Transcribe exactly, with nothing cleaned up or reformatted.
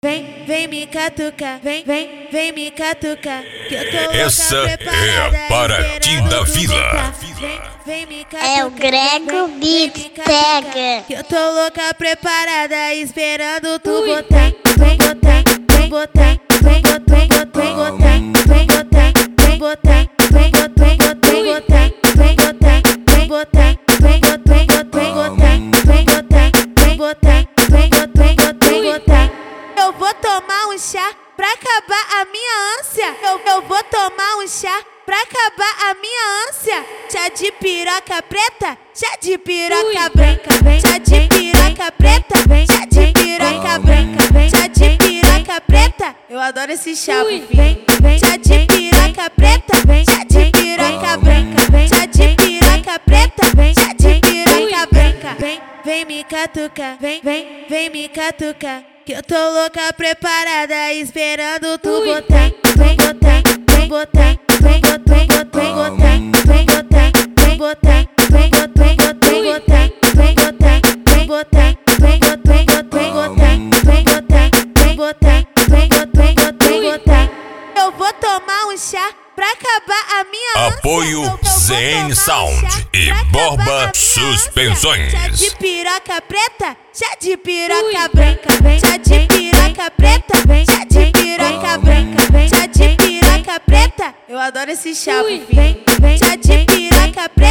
Vem, vem me catucar, vem, vem, vem me catucar, que eu tô louca, essa preparada, é a Paraty da Vila. Vem, vem me catucar, É o Grego Beats, pega. que eu tô louca, preparada, esperando tu botar, vem botar, vem botar, vem botar, vem botar, vem botar, vem botar, vem botar, vem botar, vem botar, vem botar, vem botar, vem botar, vem botar, vem botar, vem botar, vem botar, vem botar, vem botar. Eu vou tomar um chá pra acabar a minha ânsia. Eu, eu vou tomar um chá pra acabar a minha ânsia. Chá de piroca preta, chá de piroca branca, chá de piroca preta, chá de piroca branca, chá de piroca preta. Eu adoro esse chá, vem, chá de piroca preta, chá de piroca branca, chá de piroca preta, chá de piroca branca. Vem, vem me catucar, vem, vem, vem me catucar, que eu tô louca, preparada, esperando tu botar, vem botar, vem botar, vem botar, vem botar, vem botar, vem botar, vem botar, vem botar, vem botar, vem botar, vem botar, vem botar, vem botar, vem botar, vem botar, vem botar, vem botar. Eu vou tomar um chá pra acabar a minha ânsia. Apoio Z N Sound e Borba Suspensões. Chá de piroca preta, chá de piroca branca, chá de piroca preta, chá de piroca branca, chá de piroca preta. Eu adoro esse chá, vem, chá de piroca preta.